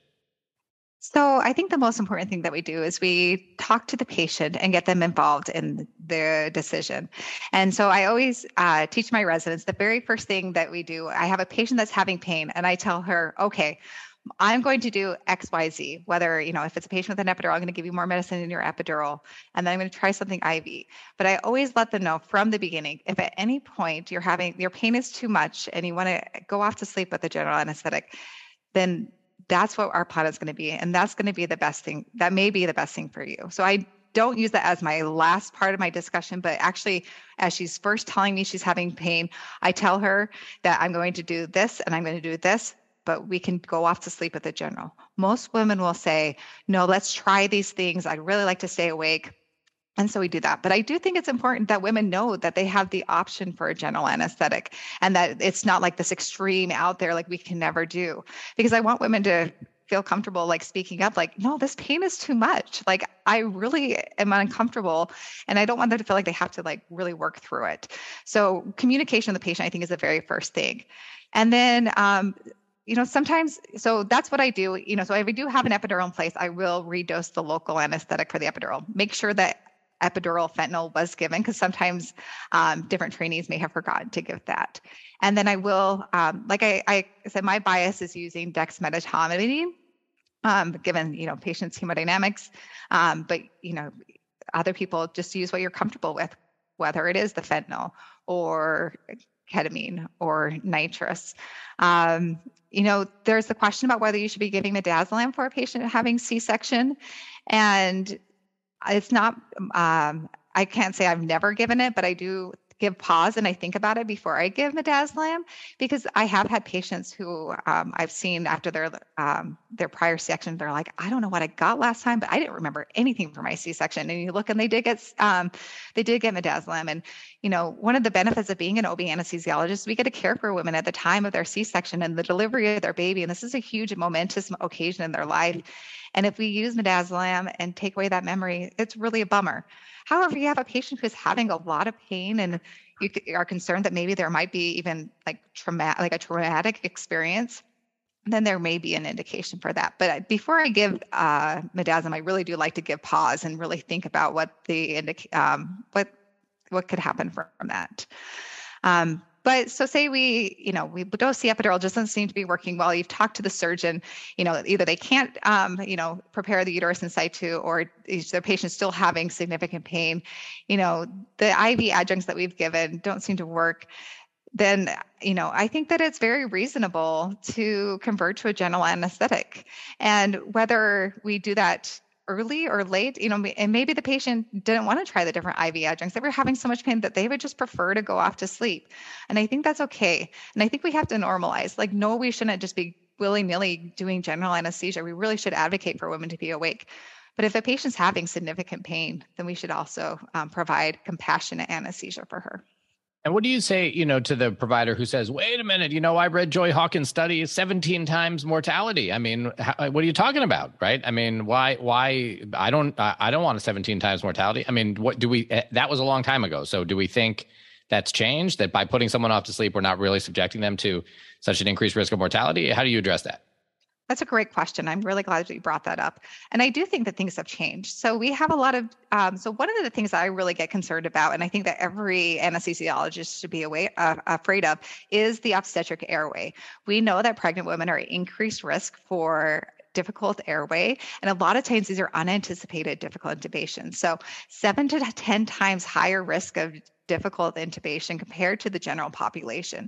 Speaker 4: So I think the most important thing that we do is we talk to the patient and get them involved in their decision. And so I always uh, teach my residents the very first thing that we do. I have a patient that's having pain, and I tell her, okay, I'm going to do X, Y, Z, whether, you know, if it's a patient with an epidural, I'm going to give you more medicine in your epidural, and then I'm going to try something I V. But I always let them know from the beginning, if at any point you're having, your pain is too much and you want to go off to sleep with a general anesthetic, then that's what our plan is going to be. And that's going to be the best thing. That may be the best thing for you. So I don't use that as my last part of my discussion, but actually, as she's first telling me she's having pain, I tell her that I'm going to do this and I'm going to do this, but we can go off to sleep with the general. Most women will say, no, let's try these things. I'd really like to stay awake. And so we do that. But I do think it's important that women know that they have the option for a general anesthetic, and that it's not like this extreme out there, like we can never do. Because I want women to feel comfortable, like speaking up, like, no, this pain is too much. Like, I really am uncomfortable, and I don't want them to feel like they have to like really work through it. So communication with the patient, I think, is the very first thing. And then, um, you know, sometimes, so that's what I do. You know, so if we do have an epidural in place, I will redose the local anesthetic for the epidural. Make sure that epidural fentanyl was given, because sometimes um, different trainees may have forgotten to give that. And then I will, um, like I, I said, my bias is using dexmedetomidine. um, given, you know, patients' hemodynamics. Um, but, you know, other people just use what you're comfortable with, whether it is the fentanyl or ketamine or nitrous. Um, you know, there's the question about whether you should be giving midazolam for a patient having C-section. And it's not, um, I can't say I've never given it, but I do give pause and I think about it before I give midazolam, because I have had patients who um, I've seen after their um, their prior C-section, they're like, I don't know what I got last time, but I didn't remember anything from my C-section. And you look and they did get um, they did get midazolam. And you know, one of the benefits of being an O B anesthesiologist, we get to care for women at the time of their C-section and the delivery of their baby. And this is a huge momentous occasion in their life. And if we use midazolam and take away that memory, it's really a bummer. However, you have a patient who's having a lot of pain and you are concerned that maybe there might be even like trauma, like a traumatic experience, then there may be an indication for that. But before I give uh, midazolam, I really do like to give pause and really think about what the indic- um, what what could happen from, from that. Um, But so say we, you know, we dose the epidural, just doesn't seem to be working well. You've talked to the surgeon, you know, either they can't, um, you know, prepare the uterus in situ, or is the patient still having significant pain. You know, the I V adjuncts that we've given don't seem to work. Then, you know, I think that it's very reasonable to convert to a general anesthetic. And whether we do that early or late, you know, and maybe the patient didn't want to try the different I V adjuncts. They were having so much pain that they would just prefer to go off to sleep. And I think that's okay. And I think we have to normalize, like, no, we shouldn't just be willy-nilly doing general anesthesia. We really should advocate for women to be awake. But if a patient's having significant pain, then we should also um, provide compassionate anesthesia for her.
Speaker 2: And what do you say, you know, to the provider who says, wait a minute, you know, I read Joy Hawkins' study, seventeen times mortality. I mean, how, what are you talking about? Right. I mean, why, why, I don't, I don't want a seventeen times mortality. I mean, what do we, that was a long time ago. So do we think that's changed, that by putting someone off to sleep, we're not really subjecting them to such an increased risk of mortality? How do you address that?
Speaker 4: That's a great question. I'm really glad that you brought that up. And I do think that things have changed. So we have a lot of, um, so one of the things that I really get concerned about, and I think that every anesthesiologist should be away, uh, afraid of, is the obstetric airway. We know that pregnant women are at increased risk for difficult airway. And a lot of times these are unanticipated difficult intubations. So seven to ten times higher risk of difficult intubation compared to the general population.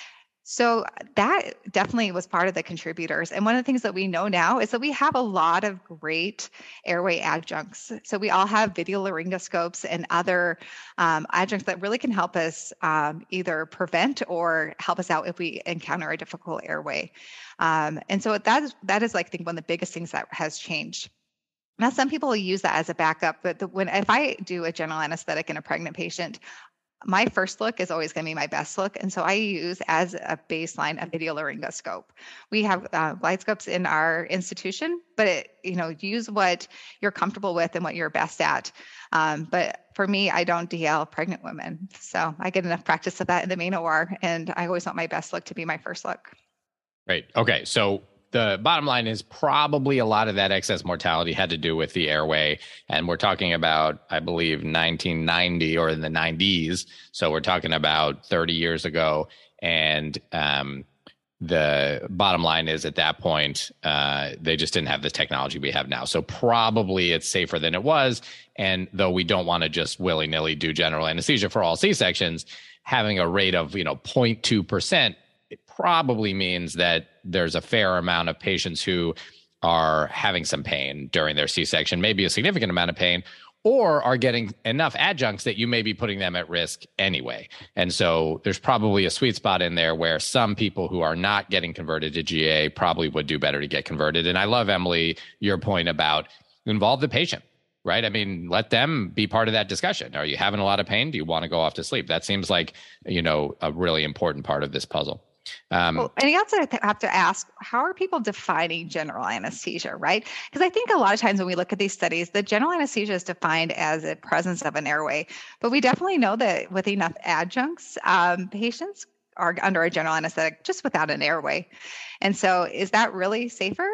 Speaker 4: So that definitely was part of the contributors. And one of the things that we know now is that we have a lot of great airway adjuncts. So we all have video laryngoscopes and other um, adjuncts that really can help us um, either prevent or help us out if we encounter a difficult airway. Um, and so that is, that is like, I think, one of the biggest things that has changed. Now, some people use that as a backup, but the, when if I do a general anesthetic in a pregnant patient, my first look is always going to be my best look. And so I use as a baseline a video laryngoscope. We have uh, light scopes in our institution, but it, you know, use what you're comfortable with and what you're best at. Um, but for me, I don't D L pregnant women. So I get enough practice of that in the main O R. And I always want my best look to be my first look.
Speaker 2: Right. Okay. So the bottom line is probably a lot of that excess mortality had to do with the airway. And we're talking about, I believe, nineteen ninety or in the nineties. So we're talking about thirty years ago. And um, the bottom line is at that point, uh, they just didn't have the technology we have now. So probably it's safer than it was. And though we don't want to just willy-nilly do general anesthesia for all C-sections, having a rate of, you know, zero point two percent, it probably means that there's a fair amount of patients who are having some pain during their C-section, maybe a significant amount of pain, or are getting enough adjuncts that you may be putting them at risk anyway. And so there's probably a sweet spot in there where some people who are not getting converted to G A probably would do better to get converted. And I love, Emily, your point about involve the patient, right? I mean, let them be part of that discussion. Are you having a lot of pain? Do you want to go off to sleep? That seems like, you know, a really important part of this puzzle. Um,
Speaker 4: well, and you also have to ask, how are people defining general anesthesia, right? Because I think a lot of times when we look at these studies, the general anesthesia is defined as a presence of an airway. But we definitely know that with enough adjuncts, um, patients are under a general anesthetic just without an airway. And so is that really safer?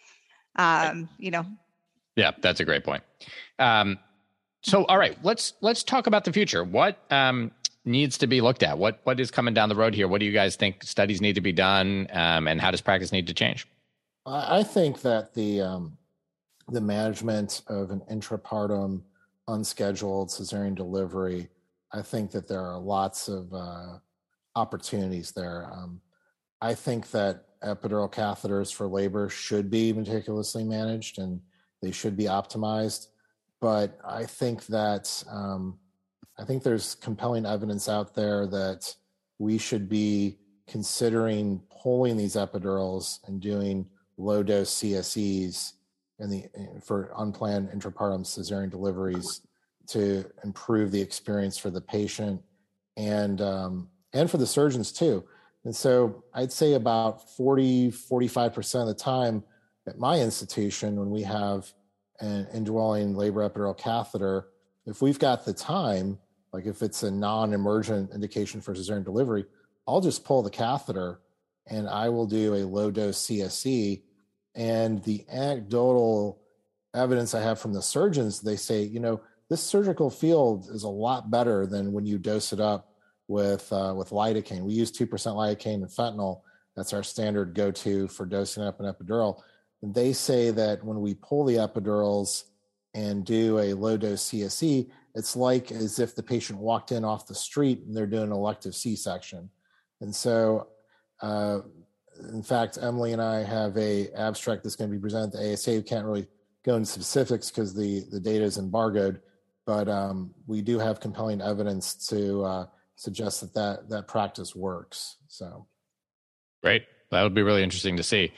Speaker 4: Um, you know?
Speaker 2: Yeah, that's a great point. Um, so, all right, let's let's talk about the future. What um, needs to be looked at? What what is coming down the road here? What do you guys think studies need to be done, um, and how does practice need to change?
Speaker 3: I I think that the um, the management of an intrapartum unscheduled cesarean delivery, I think that there are lots of uh, opportunities there. Um, I think that epidural catheters for labor should be meticulously managed and they should be optimized. But I think that um, I think there's compelling evidence out there that we should be considering pulling these epidurals and doing low dose C S Es in the for unplanned intrapartum cesarean deliveries to improve the experience for the patient and um, and for the surgeons too. And so I'd say about forty, forty-five percent of the time at my institution, when we have an indwelling labor epidural catheter, if we've got the time, like if it's a non-emergent indication for cesarean delivery, I'll just pull the catheter and I will do a low dose C S E. And the anecdotal evidence I have from the surgeons, they say, you know, this surgical field is a lot better than when you dose it up with uh, with lidocaine. We use two percent lidocaine and fentanyl. That's our standard go-to for dosing up an epidural. And they say that when we pull the epidurals and do a low-dose C S E, it's like as if the patient walked in off the street and they're doing an elective C-section. And so, uh, in fact, Emily and I have a abstract that's going to be presented at the A S A. We can't really go into specifics because the, the data is embargoed, but um, we do have compelling evidence to uh, suggest that, that that practice works. So,
Speaker 2: great. That would be really interesting to see.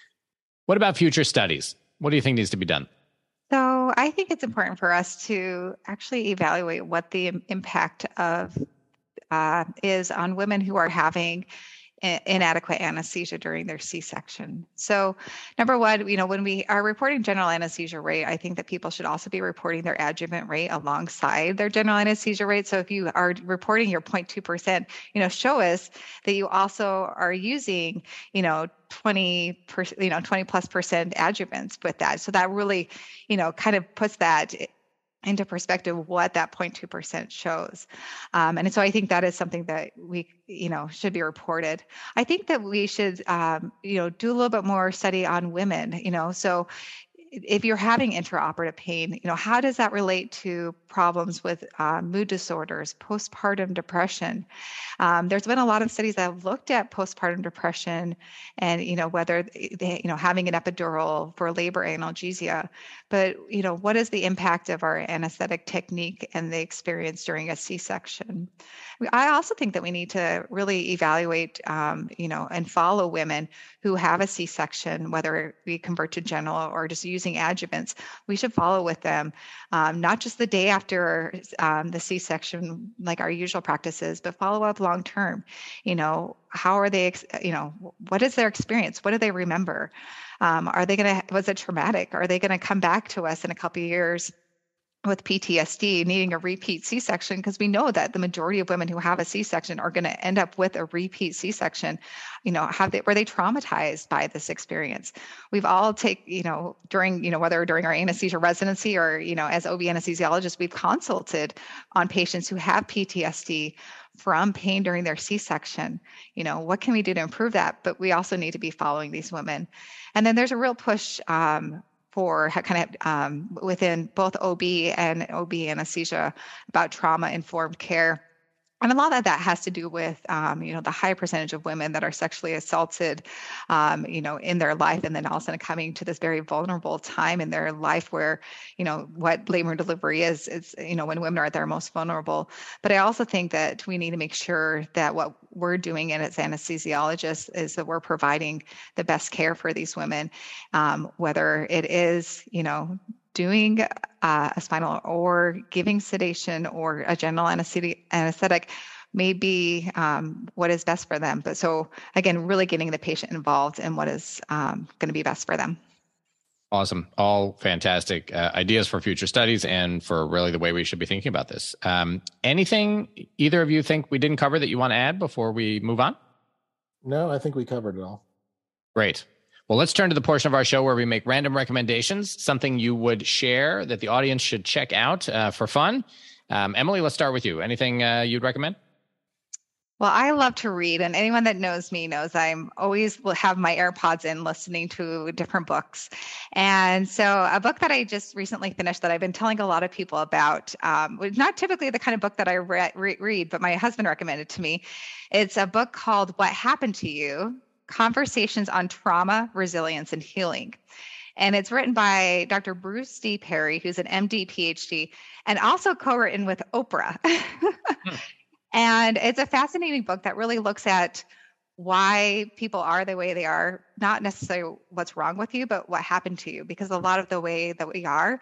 Speaker 2: What about future studies? What do you think needs to be done?
Speaker 4: So I think it's important for us to actually evaluate what the impact of uh, is on women who are having inadequate anesthesia during their C-section. So number one, you know, when we are reporting general anesthesia rate, I think that people should also be reporting their adjuvant rate alongside their general anesthesia rate. So if you are reporting your zero point two percent, you know, show us that you also are using, you know, twenty percent, you know, twenty plus percent adjuvants with that. So that really, you know, kind of puts that into perspective what that zero point two percent shows. Um, and so I think that is something that we, you know, should be reported. I think that we should, um, you know, do a little bit more study on women, you know, so if you're having intraoperative pain, you know, how does that relate to problems with uh, mood disorders, postpartum depression? Um, there's been a lot of studies that have looked at postpartum depression and, you know, whether they, you know, having an epidural for labor analgesia, but, you know, what is the impact of our anesthetic technique and the experience during a C-section? I also think that we need to really evaluate, um, you know, and follow women who have a C-section, whether we convert to general or just using adjuvants. We should follow with them, um, not just the day after um, the C-section, like our usual practices, but follow up long term. You know, how are they, you know, what is their experience? What do they remember? Um, are they going to, was it traumatic? Are they going to come back to us in a couple of years with P T S D needing a repeat C-section? Because we know that the majority of women who have a C-section are going to end up with a repeat C-section. You know, have they, were they traumatized by this experience? We've all take, you know, during, you know, whether during our anesthesia residency or, you know, as O B anesthesiologists, we've consulted on patients who have P T S D from pain during their C-section. You know, what can we do to improve that? But we also need to be following these women. And then there's a real push, um, for kind of um, within both O B and O B anesthesia about trauma-informed care. And a lot of that has to do with, um, you know, the high percentage of women that are sexually assaulted, um, you know, in their life, and then all of a sudden coming to this very vulnerable time in their life where, you know, what labor and delivery is, is, you know, when women are at their most vulnerable. But I also think that we need to make sure that what we're doing as anesthesiologists is that we're providing the best care for these women, um, whether it is, you know, doing uh, a spinal or giving sedation or a general anesthetic, anesthetic may be um, what is best for them. But so again, really getting the patient involved in what is um, going to be best for them.
Speaker 2: Awesome. All fantastic uh, ideas for future studies and for really the way we should be thinking about this. Um, anything either of you think we didn't cover that you want to add before we move on?
Speaker 3: No, I think we covered it all.
Speaker 2: Great. Well, let's turn to the portion of our show where we make random recommendations, something you would share that the audience should check out uh, for fun. Um, Emily, let's start with you. Anything uh, you'd recommend?
Speaker 4: Well, I love to read, and anyone that knows me knows I'm always will have my AirPods in listening to different books. And so a book that I just recently finished that I've been telling a lot of people about, um, was not typically the kind of book that I re- re- read, but my husband recommended to me. It's a book called What Happened to You? Conversations on Trauma, Resilience, and Healing. And it's written by Doctor Bruce D. Perry, who's an M D, P H D, and also co-written with Oprah. hmm. And it's a fascinating book that really looks at why people are the way they are, not necessarily what's wrong with you, but what happened to you, because a lot of the way that we are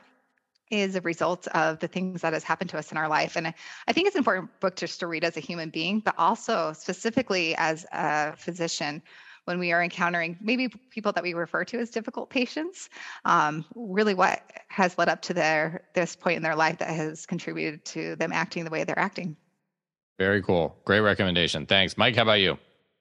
Speaker 4: is a result of the things that has happened to us in our life. And I think it's an important book just to read as a human being, but also specifically as a physician when we are encountering maybe people that we refer to as difficult patients, um, really what has led up to their this point in their life that has contributed to them acting the way they're acting.
Speaker 2: Very cool. Great recommendation. Thanks. Mike, how about you?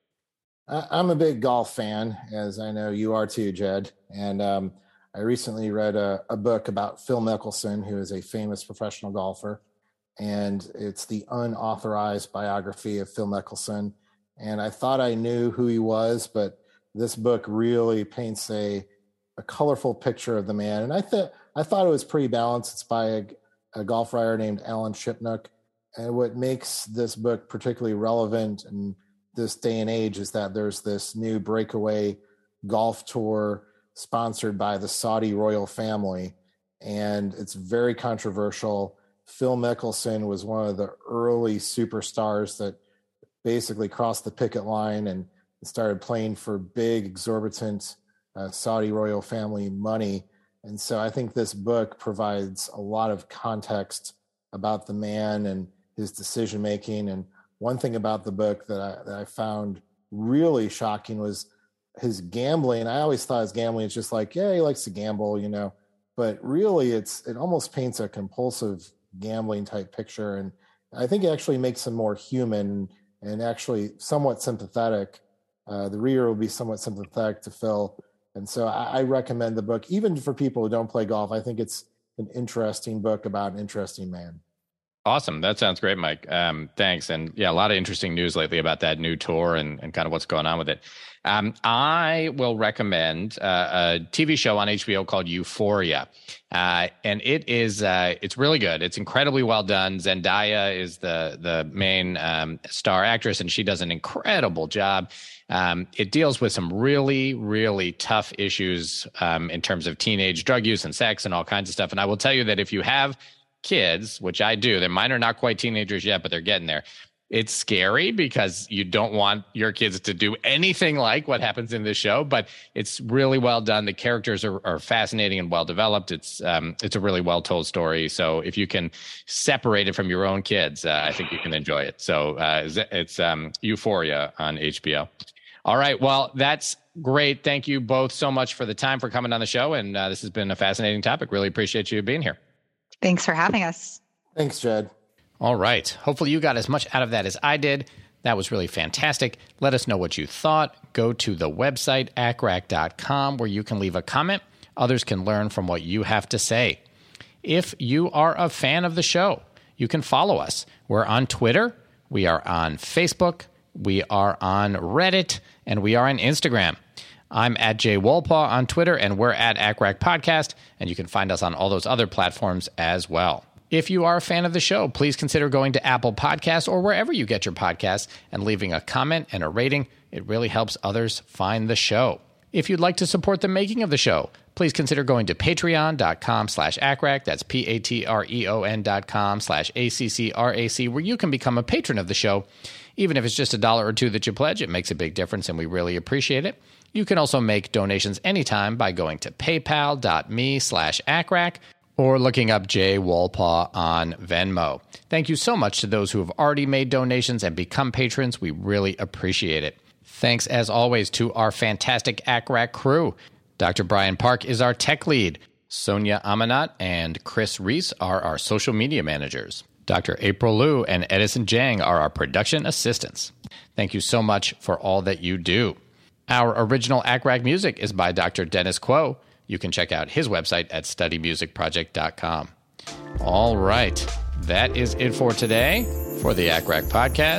Speaker 3: I'm a big golf fan, as I know you are too, Jed. And um, I recently read a, a book about Phil Mickelson, who is a famous professional golfer. And it's the unauthorized biography of Phil Mickelson. And I thought I knew who he was, but this book really paints a, a colorful picture of the man. And I, th- I thought it was pretty balanced. It's by a, a golf writer named Alan Shipnuck. And what makes this book particularly relevant in this day and age is that there's this new breakaway golf tour sponsored by the Saudi royal family. And it's very controversial. Phil Mickelson was one of the early superstars that basically crossed the picket line and started playing for big, exorbitant uh, Saudi royal family money. And so I think this book provides a lot of context about the man and his decision making. And one thing about the book that I, that I found really shocking was his gambling. I always thought his gambling is just like, yeah, he likes to gamble, you know, but really it's it almost paints a compulsive gambling type picture. And I think it actually makes him more human and actually somewhat sympathetic. Uh, the reader will be somewhat sympathetic to Phil. And so I, I recommend the book, even for people who don't play golf. I think it's an interesting book about an interesting man.
Speaker 2: Awesome. That sounds great, Mike. Um, thanks. And yeah, a lot of interesting news lately about that new tour and, and kind of what's going on with it. Um, I will recommend uh, a T V show on H B O called Euphoria. Uh, and it is, uh, it's really good. It's incredibly well done. Zendaya is the, the main um, star actress, and she does an incredible job. Um, it deals with some really, really tough issues um, in terms of teenage drug use and sex and all kinds of stuff. And I will tell you that if you have kids, which I do, they're mine are not quite teenagers yet, but they're getting there. It's scary because you don't want your kids to do anything like what happens in this show, but it's really well done. The characters are, are fascinating and well developed. It's um, it's a really well told story. So if you can separate it from your own kids, uh, I think you can enjoy it. So uh, it's um, Euphoria on H B O. All right. Well, that's great. Thank you both so much for the time for coming on the show. And uh, this has been a fascinating topic. Really appreciate you being here.
Speaker 4: Thanks for having us.
Speaker 3: Thanks, Jed.
Speaker 2: All right. Hopefully you got as much out of that as I did. That was really fantastic. Let us know what you thought. Go to the website, A C R A C dot com, where you can leave a comment. Others can learn from what you have to say. If you are a fan of the show, you can follow us. We're on Twitter. We are on Facebook. We are on Reddit. And we are on Instagram. I'm at Jay Wolpaw on Twitter, and we're at A C R A C Podcast, and you can find us on all those other platforms as well. If you are a fan of the show, please consider going to Apple Podcasts or wherever you get your podcasts and leaving a comment and a rating. It really helps others find the show. If you'd like to support the making of the show, please consider going to patreon.com slash ACRAC. That's P-A-T-R-E-O-N dot com slash A-C-C-R-A-C, where you can become a patron of the show. Even if it's just a dollar or two that you pledge, it makes a big difference, and we really appreciate it. You can also make donations anytime by going to paypal.me slash ACRAC or looking up Jay Wolpaw on Venmo. Thank you so much to those who have already made donations and become patrons. We really appreciate it. Thanks, as always, to our fantastic A C R A C crew. Doctor Brian Park is our tech lead. Sonia Amanat and Chris Reese are our social media managers. Doctor April Liu and Edison Jang are our production assistants. Thank you so much for all that you do. Our original A C R A C music is by Doctor Dennis Quo. You can check out his website at study music project dot com. All right. That is it for today for the A C R A C podcast.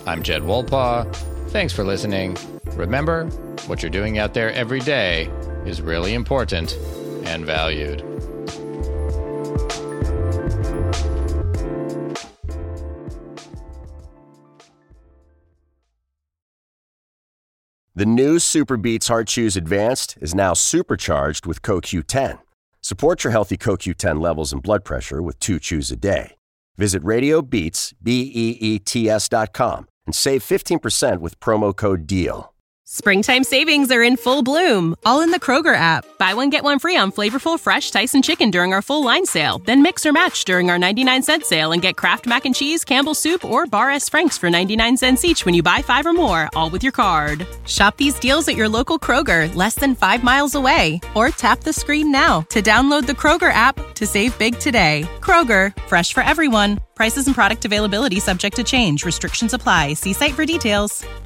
Speaker 2: I'm Jed Wolpaw. Thanks for listening. Remember, what you're doing out there every day is really important and valued.
Speaker 6: The new Super Beats Heart Chews Advanced is now supercharged with C O Q ten. Support your healthy C O Q ten levels and blood pressure with two chews a day. Visit RadioBeats, B E E T S dot com and save fifteen percent with promo code DEAL.
Speaker 7: Springtime savings are in full bloom, all in the Kroger app. Buy one, get one free on flavorful fresh Tyson chicken during our full line sale. Then mix or match during our ninety-nine cent sale and get Kraft Mac and Cheese, Campbell's Soup, or Bar S. Frank's for ninety-nine cents each when you buy five or more, all with your card. Shop these deals at your local Kroger, less than five miles away. Or tap the screen now to download the Kroger app to save big today. Kroger, fresh for everyone. Prices and product availability subject to change. Restrictions apply. See site for details.